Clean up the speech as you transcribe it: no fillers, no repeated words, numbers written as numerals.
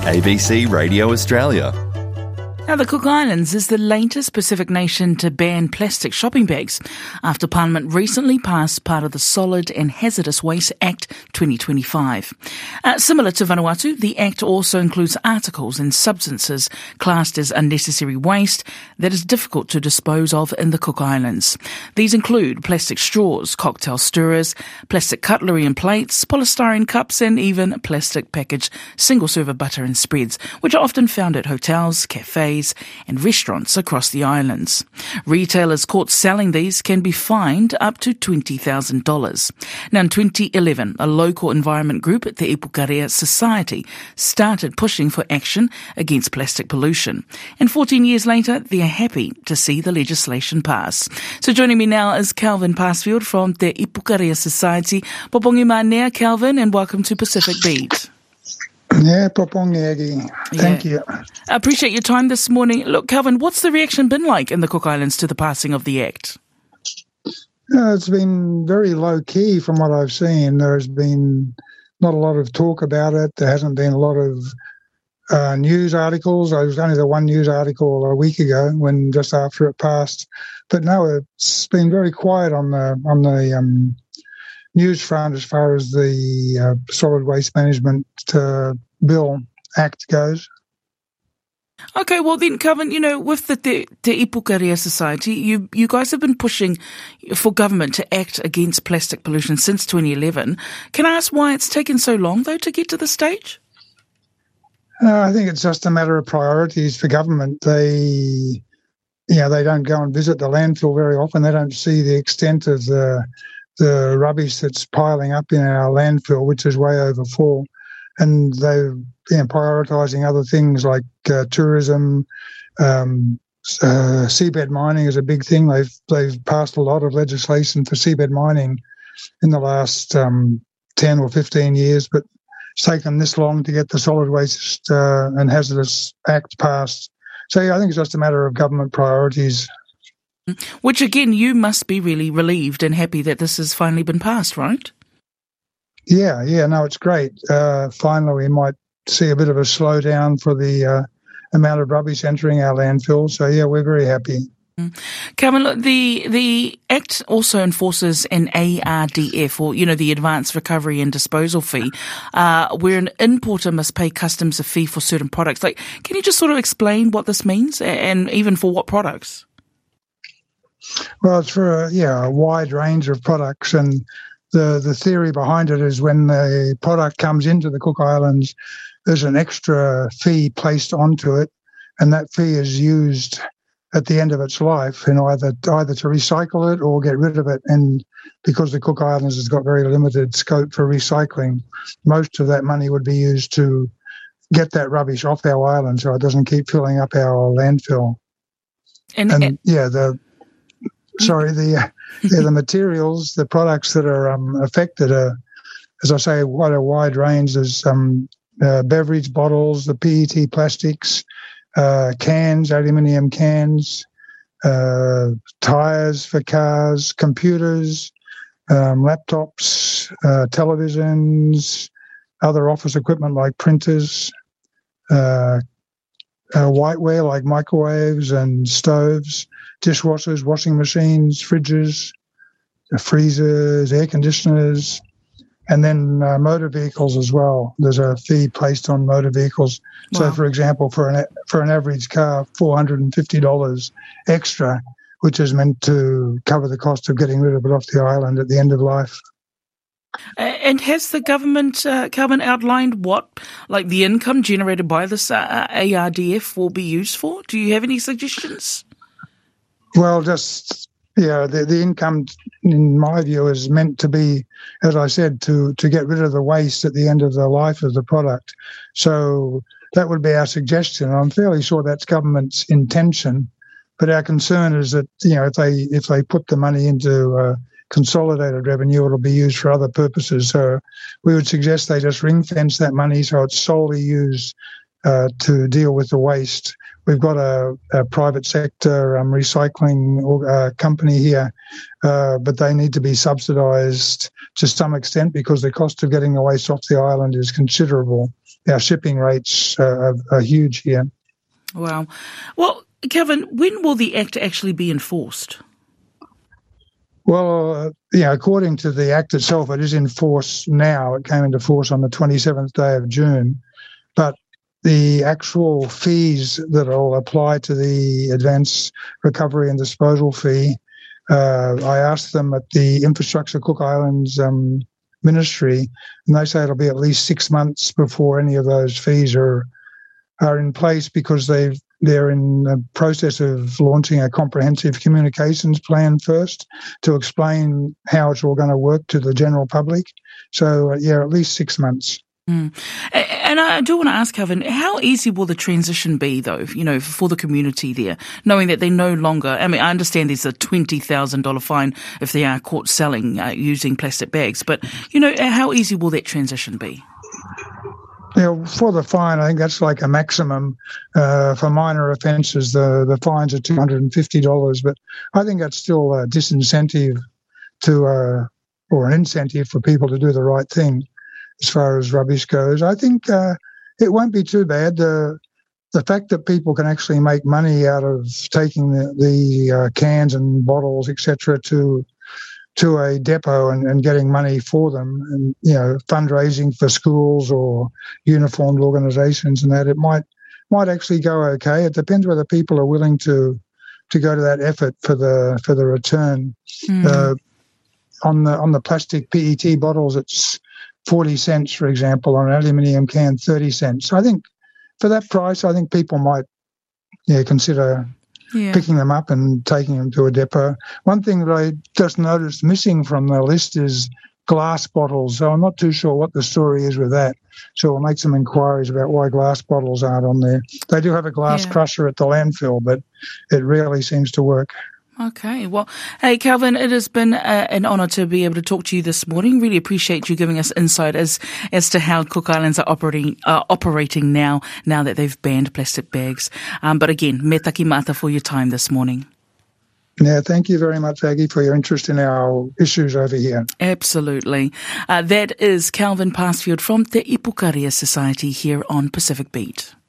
ABC Radio Australia. Now, the Cook Islands is the latest Pacific nation to ban plastic shopping bags after Parliament recently passed part of the Solid and Hazardous Waste Act 2025. Similar to Vanuatu, the Act also includes articles and substances classed as unnecessary waste that is difficult to dispose of in the Cook Islands. These include plastic straws, cocktail stirrers, plastic cutlery and plates, polystyrene cups, and even plastic packaged single-serve butter and spreads, which are often found at hotels, cafes, and restaurants across the islands. Retailers caught selling these can be fined up to $20,000. Now, in 2011, a local environment group at the Ipukarea Society started pushing for action against plastic pollution. And 14 years later, they are happy to see the legislation pass. So joining me now is Calvin Passfield from the Ipukarea Society. Popongi Manea, Calvin, and welcome to Pacific Beat. Yeah, Popongi Aggie. Thank you. I appreciate your time this morning. Look, Calvin, what's the reaction been like in the Cook Islands to the passing of the Act? It's been very low-key from what I've seen. There's been not a lot of talk about it. There hasn't been a lot of news articles. There was only the one news article a week ago when just after it passed. But no, it's been very quiet on the news front as far as the Solid Waste Management Bill Act goes. Okay, well then, Calvin, with the Ipukarea Society, you guys have been pushing for government to act against plastic pollution since 2011. Can I ask why it's taken so long, though, to get to this stage? I think it's just a matter of priorities for government. They don't go and visit the landfill very often. They don't see the extent of the rubbish that's piling up in our landfill, which is way over full. And they're prioritising other things like tourism. Seabed mining is a big thing. They've passed a lot of legislation for seabed mining in the last 10 or 15 years, but it's taken this long to get the Solid Waste and Hazardous Act passed. So I think it's just a matter of government priorities. Which, again, you must be really relieved and happy that this has finally been passed, right? Yeah, no, it's great. Finally, we might see a bit of a slowdown for the amount of rubbish entering our landfill. So, yeah, we're very happy. Calvin, look, the Act also enforces an ARDF, or, the Advanced Recovery and Disposal Fee, where an importer must pay customs a fee for certain products. Can you just sort of explain what this means and even for what products? Well, it's for a wide range of products, and the theory behind it is when the product comes into the Cook Islands, there's an extra fee placed onto it, and that fee is used at the end of its life in either to recycle it or get rid of it. And because the Cook Islands has got very limited scope for recycling, most of that money would be used to get that rubbish off our island so it doesn't keep filling up our landfill. The materials, the products that are affected are, as I say, quite a wide range. There's beverage bottles, the PET plastics, cans, aluminium cans, tyres for cars, computers, laptops, televisions, other office equipment like printers, whiteware like microwaves and stoves, dishwashers, washing machines, fridges, freezers, air conditioners, and then motor vehicles as well. There's a fee placed on motor vehicles. Wow. So, for example, for an average car, $450 extra, which is meant to cover the cost of getting rid of it off the island at the end of life. And has the government, Calvin, outlined what, the income generated by this ARDF will be used for? Do you have any suggestions? Well, the income, in my view, is meant to be, as I said, to get rid of the waste at the end of the life of the product. So that would be our suggestion. I'm fairly sure that's government's intention, but our concern is that if they put the money into consolidated revenue, it'll be used for other purposes. So we would suggest they just ring fence that money so it's solely used to deal with the waste. We've got a private sector recycling company here, but they need to be subsidised to some extent because the cost of getting the waste off the island is considerable. our shipping rates are huge here. Wow. Well, Kevin, when will the Act actually be enforced? Well, according to the Act itself, it is in force now. It came into force on the 27th day of June. But the actual fees that will apply to the Advance Recovery and Disposal Fee, I asked them at the Infrastructure Cook Islands Ministry, and they say it'll be at least 6 months before any of those fees are in place, because they're in the process of launching a comprehensive communications plan first to explain how it's all going to work to the general public. So, at least 6 months. Mm. And I do want to ask, Kevin, how easy will the transition be, though, for the community there, knowing that they no longer, I understand there's a $20,000 fine if they are caught selling using plastic bags, but, how easy will that transition be? For the fine, I think that's like a maximum. For minor offences, the fines are $250, but I think that's still a disincentive or an incentive for people to do the right thing as far as rubbish goes. I think it won't be too bad. The fact that people can actually make money out of taking the cans and bottles, etc., to a depot and getting money for them, and fundraising for schools or uniformed organisations, and that it might actually go okay. It depends whether people are willing to go to that effort for the return. On the plastic PET bottles, it's 40 cents, for example. On an aluminium can, 30 cents. So I think for that price, I think people might consider picking them up and taking them to a depot. One thing that I just noticed missing from the list is glass bottles. So I'm not too sure what the story is with that. So we'll make some inquiries about why glass bottles aren't on there. They do have a glass crusher at the landfill, but it rarely seems to work. Okay. Well, hey, Calvin, it has been an honour to be able to talk to you this morning. Really appreciate you giving us insight as to how Cook Islands are operating now that they've banned plastic bags. But again, me taki mata for your time this morning. Yeah, thank you very much, Aggie, for your interest in our issues over here. Absolutely. That is Calvin Passfield from Te Ipukaria Society here on Pacific Beat.